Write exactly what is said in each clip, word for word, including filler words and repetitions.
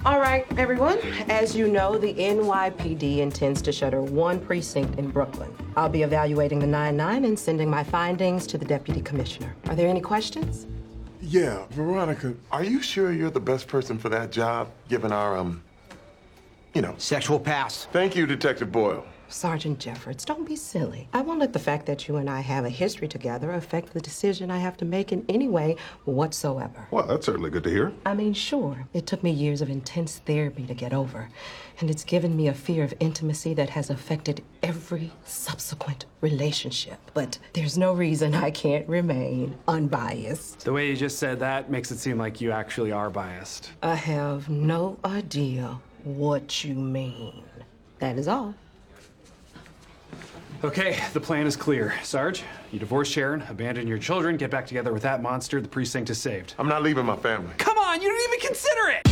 All right, everyone. As you know, the N Y P D intends to shutter one precinct in Brooklyn. I'll be evaluating the nine nine and sending my findings to the deputy commissioner. Are there any questions? Yeah, Veronica, are you sure you're the best person for that job, given our, um, you know... Sexual past. Thank you, Detective Boyle. Sergeant Jeffords, don't be silly. I won't let the fact that you and I have a history together affect the decision I have to make in any way whatsoever. Well, that's certainly good to hear. I mean, sure, it took me years of intense therapy to get over, and it's given me a fear of intimacy that has affected every subsequent relationship. But there's no reason I can't remain unbiased. The way you just said that makes it seem like you actually are biased. I have no idea what you mean. That is all. Okay, the plan is clear. Sarge, you divorce Sharon, abandon your children, get back together with that monster, the precinct is saved. I'm not leaving my family. Come on, you didn't even consider it!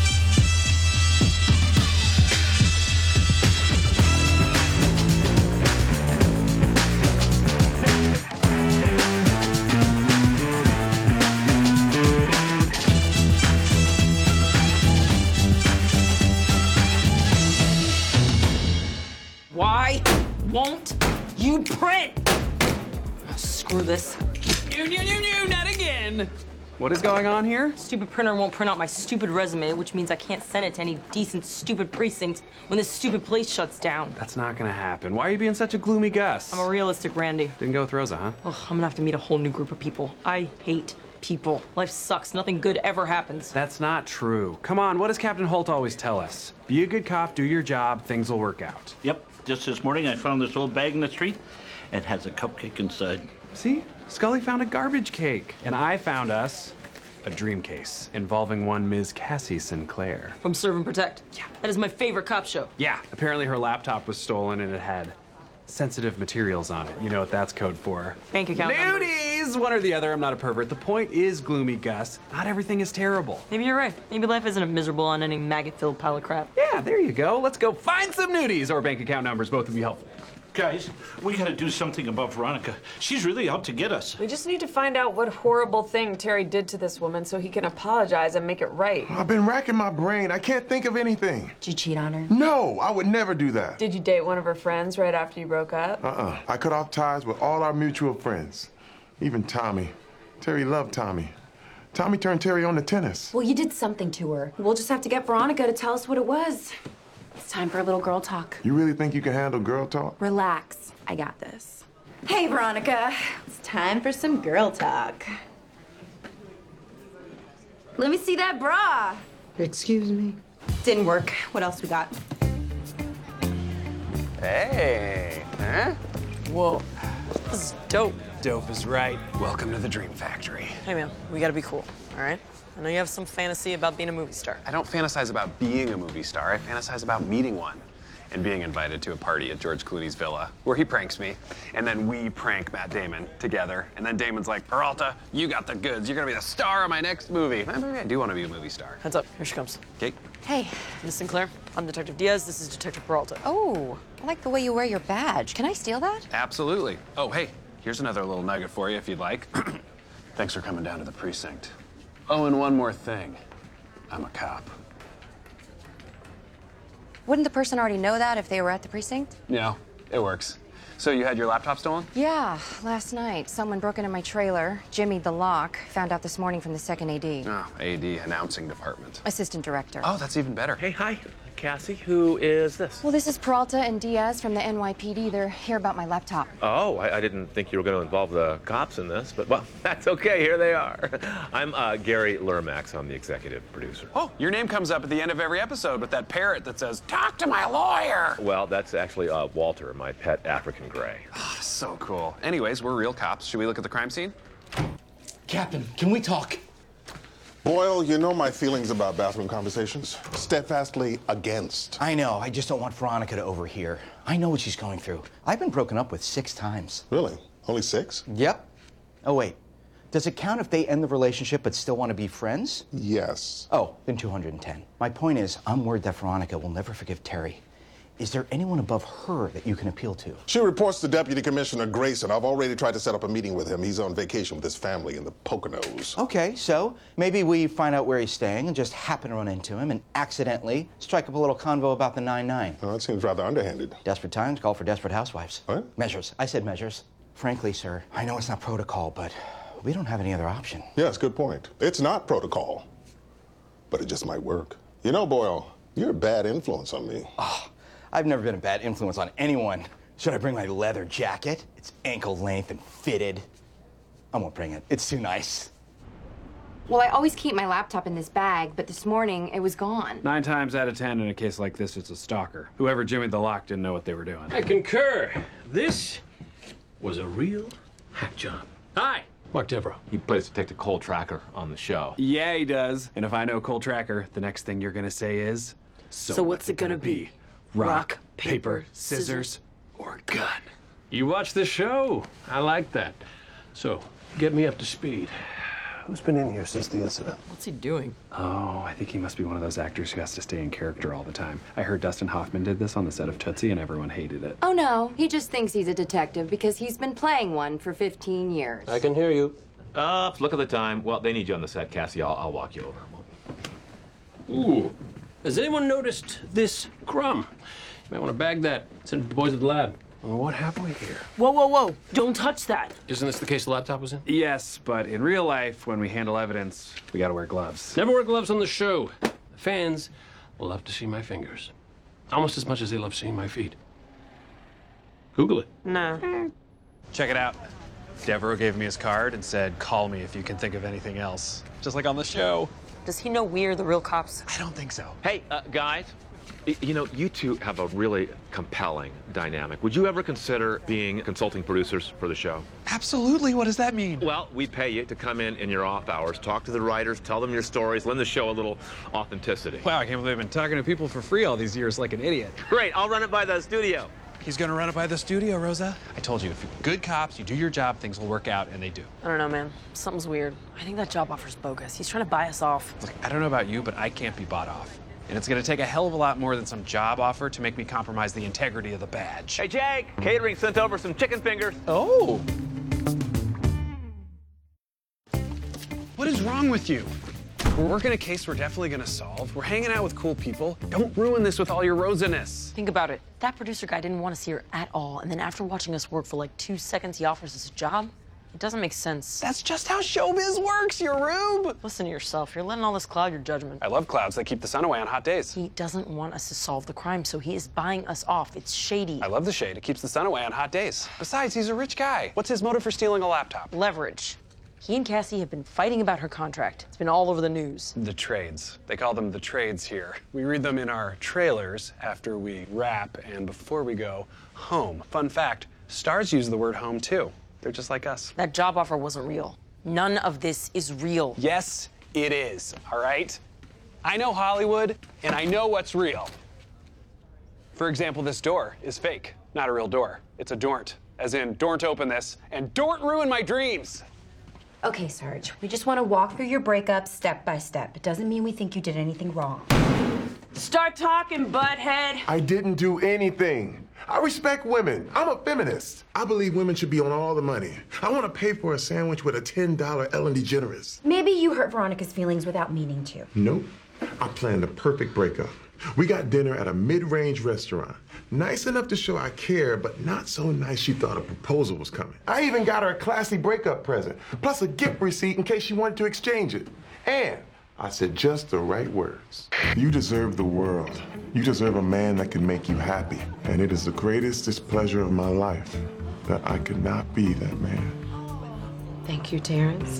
Why won't you print? Oh, screw this. No, no, no, no, not again! What is going on here? Stupid printer won't print out my stupid resume, which means I can't send it to any decent stupid precinct when this stupid place shuts down. That's not gonna happen. Why are you being such a gloomy Gus? I'm a realistic Randy. Didn't go with Rosa, huh? Ugh, I'm gonna have to meet a whole new group of people. I hate people. Life sucks. Nothing good ever happens. That's not true. Come on, what does Captain Holt always tell us? Be a good cop, do your job, things will work out. Yep. Just this morning, I found this old bag in the street. It has a cupcake inside. See? Scully found a garbage cake. And I found us a dream case involving one Miz Cassie Sinclair. From Serve and Protect. Yeah. That is my favorite cop show. Yeah. Apparently her laptop was stolen and it had sensitive materials on it. You know what that's code for. Bank account numbers. Nudies! One or the other, I'm not a pervert. The point is, gloomy Gus, not everything is terrible. Maybe you're right. Maybe life isn't miserable on any maggot-filled pile of crap. Yeah, there you go. Let's go find some nudies or bank account numbers. Both would be helpful. Guys, we gotta do something about Veronica. She's really out to get us. We just need to find out what horrible thing Terry did to this woman so he can apologize and make it right. I've been racking my brain. I can't think of anything. Did you cheat on her? No, I would never do that. Did you date one of her friends right after you broke up? Uh-uh. I cut off ties with all our mutual friends. Even Tommy. Terry loved Tommy. Tommy turned Terry on to tennis. Well, you did something to her. We'll just have to get Veronica to tell us what it was. It's time for a little girl talk. You really think you can handle girl talk? Relax. I got this. Hey, Veronica. It's time for some girl talk. Let me see that bra. Excuse me? Didn't work. What else we got? Hey, huh? Whoa. This is dope. Dope is right. Welcome to the Dream Factory. Hey, man, we gotta be cool, all right? I know you have some fantasy about being a movie star. I don't fantasize about being a movie star. I fantasize about meeting one and being invited to a party at George Clooney's villa where he pranks me, and then we prank Matt Damon together. And then Damon's like, Peralta, you got the goods. You're gonna be the star of my next movie. Maybe I do want to be a movie star. Heads up, here she comes. Okay. Hey. Miss Sinclair, I'm Detective Diaz. This is Detective Peralta. Oh, I like the way you wear your badge. Can I steal that? Absolutely. Oh, hey, here's another little nugget for you if you'd like. Thanks for coming down to the precinct. Oh, and one more thing. I'm a cop. Wouldn't the person already know that if they were at the precinct? No, it works. So you had your laptop stolen? Yeah, last night. Someone broke into my trailer, jimmied the lock, found out this morning from the second A D. Oh, A D, announcing department. Assistant director. Oh, that's even better. Hey, hi. Cassie, who is this? Well, this is Peralta and Diaz from the N Y P D. They're here about my laptop. Oh, I, I didn't think you were going to involve the cops in this, but, well, that's okay. Here they are. I'm uh, Gary Lermax. I'm the executive producer. Oh, your name comes up at the end of every episode with that parrot that says, talk to my lawyer. Well, that's actually uh, Walter, my pet African gray. Oh, so cool. Anyways, we're real cops. Should we look at the crime scene? Captain, can we talk? Boyle, you know my feelings about bathroom conversations. Steadfastly against. I know. I just don't want Veronica to overhear. I know what she's going through. I've been broken up with six times. Really? Only six? Yep. Oh, wait. Does it count if they end the relationship but still want to be friends? Yes. Oh, then two hundred ten. My point is, I'm worried that Veronica will never forgive Terry. Is there anyone above her that you can appeal to? She reports to Deputy Commissioner Grayson. I've already tried to set up a meeting with him. He's on vacation with his family in the Poconos. Okay, so maybe we find out where he's staying and just happen to run into him and accidentally strike up a little convo about the nine nine. Oh, that seems rather underhanded. Desperate times call for desperate housewives. What? Measures. I said measures. Frankly, sir, I know it's not protocol, but we don't have any other option. Yes, good point. It's not protocol, but it just might work. You know, Boyle, you're a bad influence on me. Oh, I've never been a bad influence on anyone. Should I bring my leather jacket? It's ankle length and fitted. I won't bring it. It's too nice. Well, I always keep my laptop in this bag, but this morning it was gone. Nine times out of ten in a case like this, it's a stalker. Whoever Jimmy the Lock didn't know what they were doing. I concur. This was a real hack job. Hi, Mark Devereaux. He plays Detective Cole Tracker on the show. Yeah, he does. And if I know Cole Tracker, the next thing you're gonna say is, So, So what's it gonna be? Rock, Rock, paper, paper, scissors, or gun? You watched the show. I like that. So, get me up to speed. Who's been in here since the incident? What's he doing? Oh, I think he must be one of those actors who has to stay in character all the time. I heard Dustin Hoffman did this on the set of Tootsie and everyone hated it. Oh, no. He just thinks he's a detective because he's been playing one for fifteen years. I can hear you. Uh, look at the time. Well, they need you on the set, Cassie. I'll, I'll walk you over. Ooh. Has anyone noticed this crumb? You might want to bag that. Send it to the boys at the lab. Well, what have we here? Whoa, whoa, whoa. Don't touch that. Isn't this the case the laptop was in? Yes, but in real life, when we handle evidence, we gotta wear gloves. Never wear gloves on the show. The fans will love to see my fingers. Almost as much as they love seeing my feet. Google it. Nah. Check it out. Devereaux gave me his card and said, call me if you can think of anything else. Just like on the show. Does he know we're the real cops? I don't think so. Hey, uh, guys, y- you know, you two have a really compelling dynamic. Would you ever consider being consulting producers for the show? Absolutely. What does that mean? Well, we pay you to come in in your off hours, talk to the writers, tell them your stories, lend the show a little authenticity. Wow, I can't believe I've been talking to people for free all these years like an idiot. Great, I'll run it by the studio. He's gonna run it by the studio, Rosa. I told you, if you're good cops, you do your job, things will work out, and they do. I don't know, man. Something's weird. I think that job offer's bogus. He's trying to buy us off. Look, I don't know about you, but I can't be bought off. And it's gonna take a hell of a lot more than some job offer to make me compromise the integrity of the badge. Hey, Jake, catering sent over some chicken fingers. Oh. What is wrong with you? We're working a case we're definitely gonna solve. We're hanging out with cool people. Don't ruin this with all your rosiness. Think about it. That producer guy didn't want to see her at all, and then after watching us work for like two seconds, he offers us a job? It doesn't make sense. That's just how showbiz works, you rube. Listen to yourself. You're letting all this cloud your judgment. I love clouds. They keep the sun away on hot days. He doesn't want us to solve the crime, so he is buying us off. It's shady. I love the shade. It keeps the sun away on hot days. Besides, he's a rich guy. What's his motive for stealing a laptop? Leverage. He and Cassie have been fighting about her contract. It's been all over the news. The trades. They call them the trades here. We read them in our trailers after we wrap and before we go home. Fun fact, stars use the word home too. They're just like us. That job offer wasn't real. None of this is real. Yes, it is, all right? I know Hollywood, and I know what's real. For example, this door is fake, not a real door. It's a dornt, as in, don't open this, and don't ruin my dreams. Okay, Sarge, we just want to walk through your breakup step by step. It doesn't mean we think you did anything wrong. Start talking, butthead. I didn't do anything. I respect women. I'm a feminist. I believe women should be on all the money. I want to pay for a sandwich with a ten dollar Ellen DeGeneres. Maybe you hurt Veronica's feelings without meaning to. Nope. I planned the perfect breakup. We got dinner at a mid-range restaurant. Nice enough to show I care, but not so nice she thought a proposal was coming. I even got her a classy breakup present, plus a gift receipt in case she wanted to exchange it. And I said just the right words. You deserve the world. You deserve a man that can make you happy. And it is the greatest displeasure of my life that I could not be that man. Thank you, Terrence.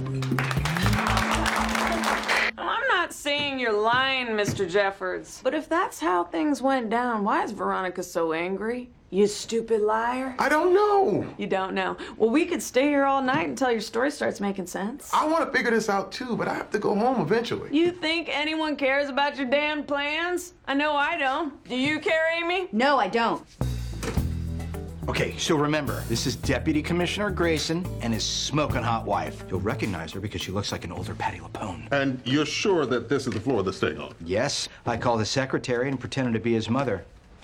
I'm not saying you're lying, Mister Jeffords, but if that's how things went down, why is Veronica so angry? You stupid liar. I don't know. You don't know. Well, we could stay here all night until your story starts making sense. I want to figure this out too, but I have to go home eventually. You think anyone cares about your damn plans? I know I don't. Do you care, Amy? No, I don't. Okay, so remember, this is Deputy Commissioner Grayson and his smoking hot wife. You'll recognize her because she looks like an older Patti LuPone. And you're sure that this is the floor they're staying on? Yes, I called the secretary and pretended to be his mother.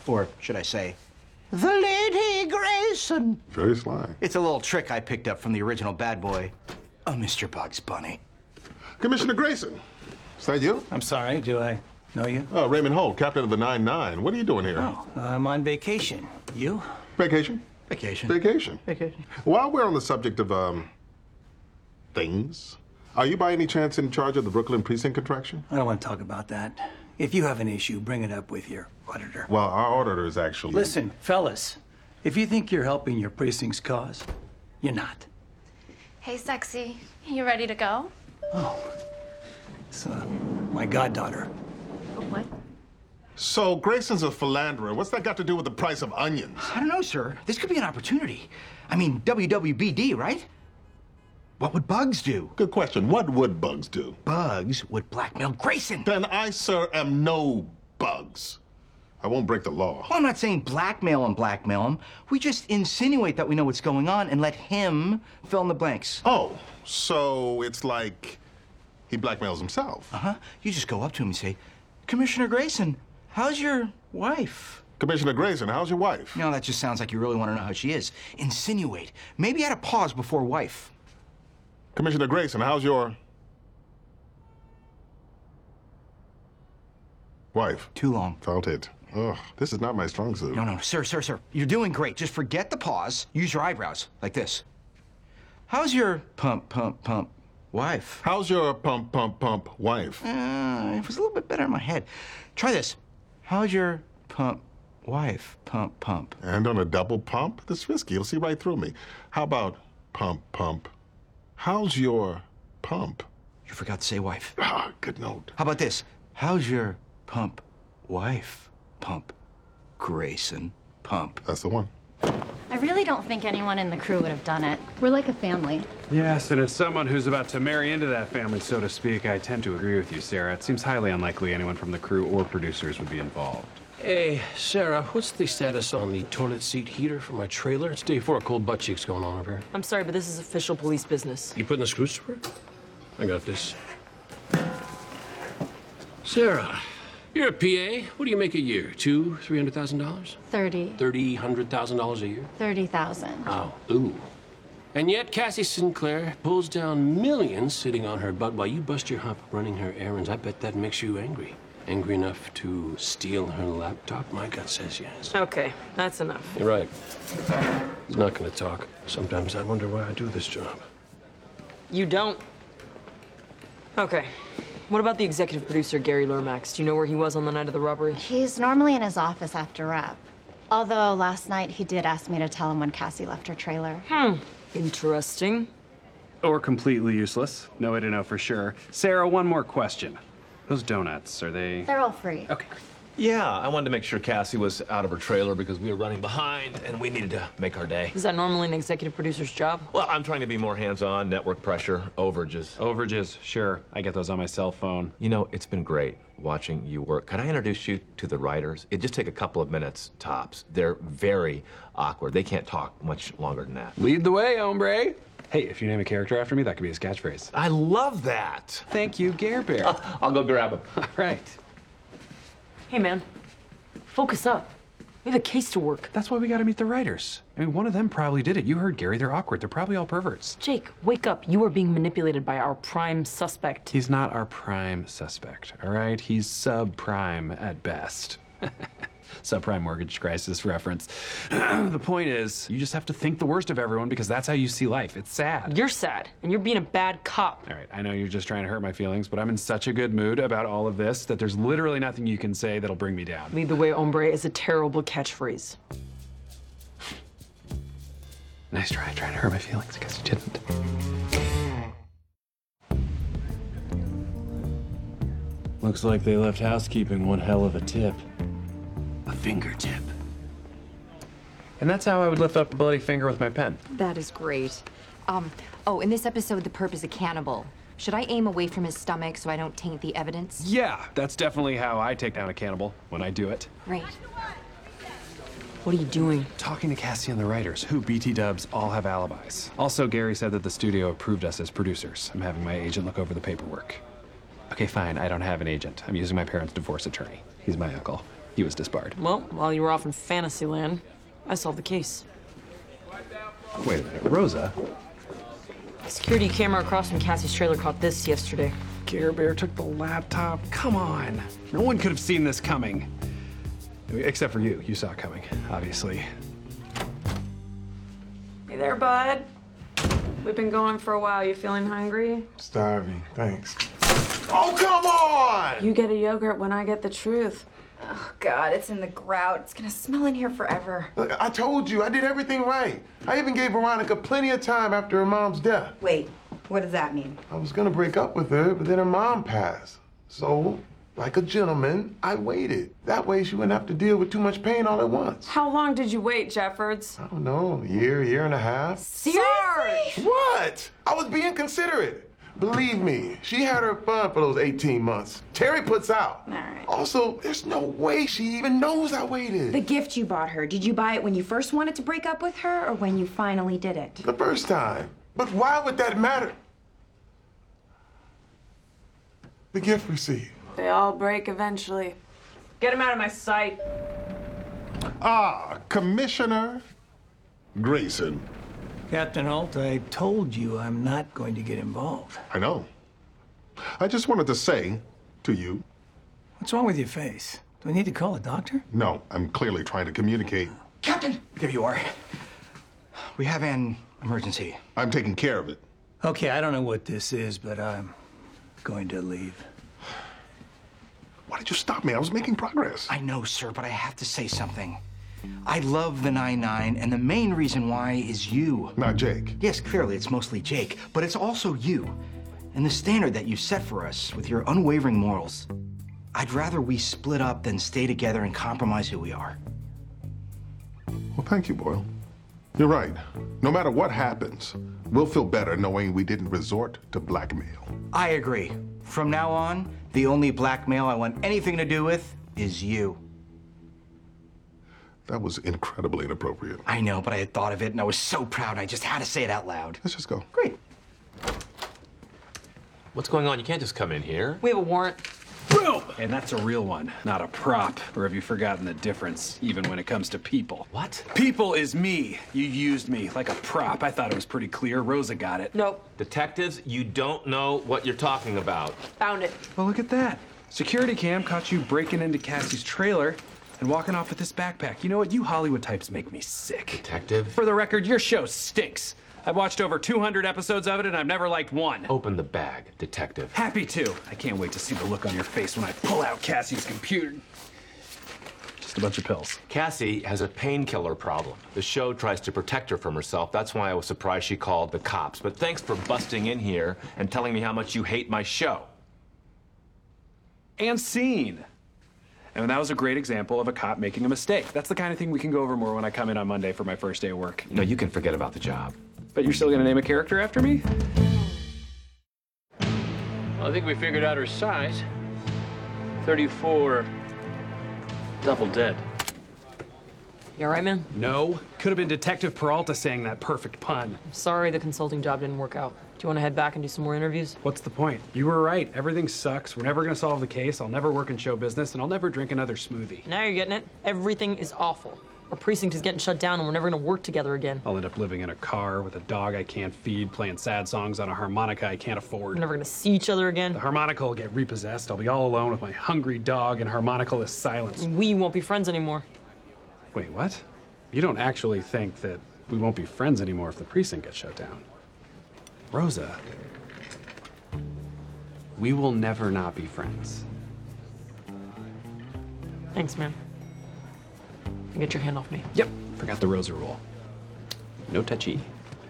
Or should I say, the Lady Grayson. Very sly. It's a little trick I picked up from the original bad boy, oh, Mister Bugs Bunny. Commissioner Grayson, is that you? I'm sorry, do I know you? Oh, Raymond Holt, captain of the nine nine. What are you doing here? Oh, I'm on vacation. You? Vacation. Vacation. Vacation. Vacation. While we're on the subject of, um, things, are you by any chance in charge of the Brooklyn precinct contraction? I don't want to talk about that. If you have an issue, bring it up with your auditor. Well, our auditor is actually... Listen, fellas, if you think you're helping your precinct's cause, you're not. Hey, sexy. You ready to go? Oh, it's uh, my goddaughter. What? So, Grayson's a philanderer. What's that got to do with the price of onions? I don't know, sir. This could be an opportunity. I mean, W W B D, right? What would Bugs do? Good question. What would Bugs do? Bugs would blackmail Grayson. Then I, sir, am no Bugs. I won't break the law. Well, I'm not saying blackmail him, blackmail him. We just insinuate that we know what's going on and let him fill in the blanks. Oh, so it's like he blackmails himself. Uh-huh. You just go up to him and say, Commissioner Grayson, how's your wife? Commissioner Grayson, how's your wife? No, that just sounds like you really want to know how she is. Insinuate. Maybe add a pause before wife. Commissioner Grayson, how's your... wife? Too long. Felt it. Ugh, this is not my strong suit. No, no, sir, sir, sir. You're doing great. Just forget the pause. Use your eyebrows, like this. How's your pump, pump, pump wife? How's your pump, pump, pump wife? Uh, it was a little bit better in my head. Try this. How's your pump wife? Pump, pump. And on a double pump? That's risky. You'll see right through me. How about pump, pump? How's your pump? You forgot to say wife. Ah, good note. How about this? How's your pump wife? Pump. Grayson. Pump. That's the one. I really don't think anyone in the crew would have done it. We're like a family. Yes, and as someone who's about to marry into that family, so to speak, I tend to agree with you, Sarah. It seems highly unlikely anyone from the crew or producers would be involved. Hey, Sarah, what's the status on the toilet seat heater for my trailer? It's day four, cold butt cheeks going on over here. I'm sorry, but this is official police business. You putting the screws to work? I got this. Sarah, you're a P A. What do you make a year? Two, three hundred thousand dollars? Thirty. Thirty, hundred thousand dollars a year? Thirty thousand. Oh, ooh. And yet Cassie Sinclair pulls down millions sitting on her butt while you bust your hump running her errands. I bet that makes you angry. Angry enough to steal her laptop? My gut says yes. Okay, that's enough. You're right. He's not gonna talk. Sometimes I wonder why I do this job. You don't. Okay. What about the executive producer, Gary Lomax? Do you know where he was on the night of the robbery? He's normally in his office after rep. Although last night he did ask me to tell him when Cassie left her trailer. Hmm. Interesting. Or completely useless. No way to know for sure. Sarah, one more question. Those donuts, are they... They're all free. Okay. Yeah, I wanted to make sure Cassie was out of her trailer because we were running behind and we needed to make our day. Is that normally an executive producer's job? Well, I'm trying to be more hands-on, network pressure, overages. Overages, sure. I get those on my cell phone. You know, it's been great watching you work. Can I introduce you to the writers? It just take a couple of minutes, tops. They're very awkward. They can't talk much longer than that. Lead the way, hombre. Hey, if you name a character after me, that could be his catchphrase. I love that. Thank you, Gare Bear. Uh, I'll go grab him. All right. Hey, man. Focus up. We have a case to work. That's why we gotta meet the writers. I mean, one of them probably did it. You heard Gary, they're awkward. They're probably all perverts. Jake, wake up. You are being manipulated by our prime suspect. He's not our prime suspect, all right? He's subprime at best. Subprime mortgage crisis reference. The point is, you just have to think the worst of everyone because that's how you see life. It's sad. You're sad, and you're being a bad cop. All right, I know you're just trying to hurt my feelings, but I'm in such a good mood about all of this that there's literally nothing you can say that'll bring me down. Lead the way, hombre, is a terrible catchphrase. Nice try trying to hurt my feelings. I guess you didn't. Looks like they left housekeeping one hell of a tip. A fingertip. And that's how I would lift up a bloody finger with my pen. That is great. Um, oh, in this episode, the perp is a cannibal. Should I aim away from his stomach so I don't taint the evidence? Yeah, that's definitely how I take down a cannibal when I do it. Right. What are you doing? Talking to Cassie and the writers, who B T dubs all have alibis. Also, Gary said that the studio approved us as producers. I'm having my agent look over the paperwork. Okay, fine, I don't have an agent. I'm using my parents' divorce attorney. He's my uncle. he was disbarred. Well, while you were off in Fantasyland, I solved the case. Wait a minute, Rosa? Security camera across from Cassie's trailer caught this yesterday. Care Bear took the laptop. Come on. No one could have seen this coming. Except for you. You saw it coming, obviously. Hey there, bud. We've been going for a while. You feeling hungry? Starving, thanks. Oh, come on! You get a yogurt when I get the truth. Oh, God, it's in the grout. It's gonna smell in here forever. Look, I told you, I did everything right. I even gave Veronica plenty of time after her mom's death. Wait, what does that mean? I was gonna break up with her, but then her mom passed. So, like a gentleman, I waited. That way she wouldn't have to deal with too much pain all at once. How long did you wait, Jeffords? I don't know, a year, year and a half. Seriously? What? I was being considerate. Believe me, she had her fun for those eighteen months. Terry puts out. All right. Also, there's no way she even knows I waited. The gift you bought her, did you buy it when you first wanted to break up with her or when you finally did it? The first time. But why would that matter? The gift receipt. They all break eventually. Get him out of my sight. Ah, Commissioner Grayson. Captain Holt, I told you I'm not going to get involved. I know. I just wanted to say to you. What's wrong with your face? Do I need to call a doctor? No, I'm clearly trying to communicate. Captain! There you are. We have an emergency. I'm taking care of it. Okay, I don't know what this is, but I'm going to leave. Why did you stop me? I was making progress. I know, sir, but I have to say something. I love the nine nine, and the main reason why is you. Not Jake. Yes, clearly, it's mostly Jake, but it's also you. And the standard that you set for us with your unwavering morals. I'd rather we split up than stay together and compromise who we are. Well, thank you, Boyle. You're right. No matter what happens, we'll feel better knowing we didn't resort to blackmail. I agree. From now on, the only blackmail I want anything to do with is you. That was incredibly inappropriate. I know, but I had thought of it, and I was so proud I just had to say it out loud. Let's just go. Great. What's going on? You can't just come in here. We have a warrant. Boom! And that's a real one, not a prop. Or have you forgotten the difference, even when it comes to people? What? People is me. You used me like a prop. I thought it was pretty clear. Rosa got it. Nope. Detectives, you don't know what you're talking about. Found it. Well, look at that. Security cam caught you breaking into Cassie's trailer and walking off with this backpack. You know what? You Hollywood types make me sick. Detective? For the record, your show stinks. I've watched over two hundred episodes of it, and I've never liked one. Open the bag, detective. Happy to. I can't wait to see the look on your face when I pull out Cassie's computer. Just a bunch of pills. Cassie has a painkiller problem. The show tries to protect her from herself. That's why I was surprised she called the cops. But thanks for busting in here and telling me how much you hate my show. And scene. And that was a great example of a cop making a mistake. That's the kind of thing we can go over more when I come in on Monday for my first day of work. No, you can forget about the job. But you're still gonna name a character after me? Well, I think we figured out her size. thirty-four, double dead. You all right, man? No. Could have been Detective Peralta saying that perfect pun. Sorry the consulting job didn't work out. Do you want to head back and do some more interviews? What's the point? You were right. Everything sucks. We're never gonna solve the case. I'll never work in show business, and I'll never drink another smoothie. Now you're getting it. Everything is awful. Our precinct is getting shut down, and we're never gonna work together again. I'll end up living in a car with a dog I can't feed, playing sad songs on a harmonica I can't afford. We're never gonna see each other again. The harmonica will get repossessed. I'll be all alone with my hungry dog, and harmonica-less silence. We won't be friends anymore. Wait, what? You don't actually think that we won't be friends anymore if the precinct gets shut down? Rosa, we will never not be friends. Thanks, man. Get your hand off me. Yep, forgot the Rosa rule. No touchy.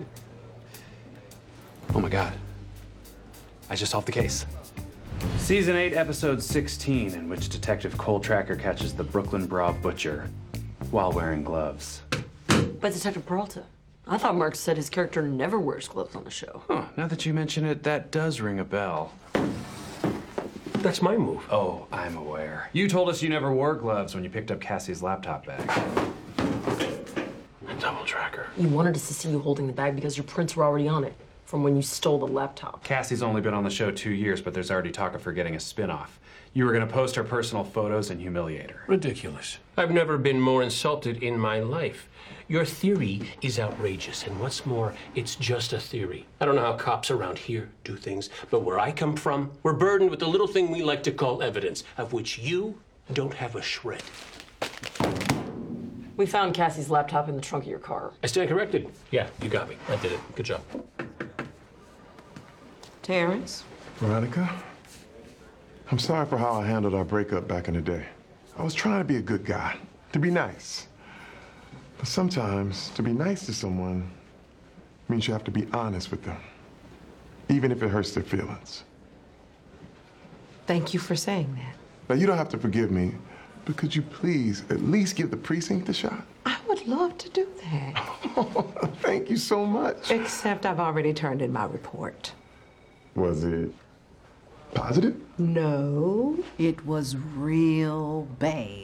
Oh my God. I just solved the case. Season eight, episode sixteen, in which Detective Cole Tracker catches the Brooklyn Bra Butcher while wearing gloves. But Detective Peralta, I thought Mark said his character never wears gloves on the show. Huh, now that you mention it, that does ring a bell. That's my move. Oh, I'm aware. You told us you never wore gloves when you picked up Cassie's laptop bag. A double tracker. You wanted us to see you holding the bag because your prints were already on it. from when you stole the laptop. Cassie's only been on the show two years, but there's already talk of her getting a spin-off. You were gonna post her personal photos and humiliate her. Ridiculous. I've never been more insulted in my life. Your theory is outrageous, and what's more, it's just a theory. I don't know how cops around here do things, but where I come from, we're burdened with the little thing we like to call evidence, of which you don't have a shred. We found Cassie's laptop in the trunk of your car. I stand corrected. Yeah, you got me. I did it. Good job. Terrence? Veronica, I'm sorry for how I handled our breakup back in the day. I was trying to be a good guy, to be nice. But sometimes, to be nice to someone means you have to be honest with them, even if it hurts their feelings. Thank you for saying that. Now, you don't have to forgive me, but could you please at least give the precinct a shot? I would love to do that. Thank you so much. Except I've already turned in my report. Was it positive? No. It was real bad.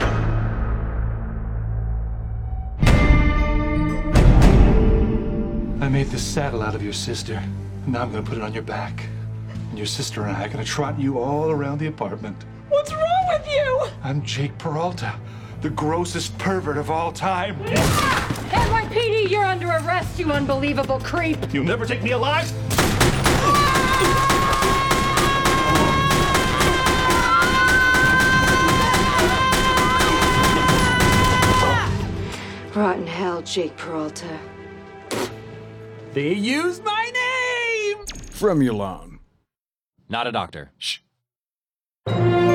I made this saddle out of your sister, and now I'm gonna put it on your back. And your sister and I are gonna trot you all around the apartment. What's wrong with you? I'm Jake Peralta, the grossest pervert of all time. N Y P D, you're under arrest, you unbelievable creep! You'll never take me alive? Rotten hell, Jake Peralta. They used my name! From Yulon. Not a doctor. Shh.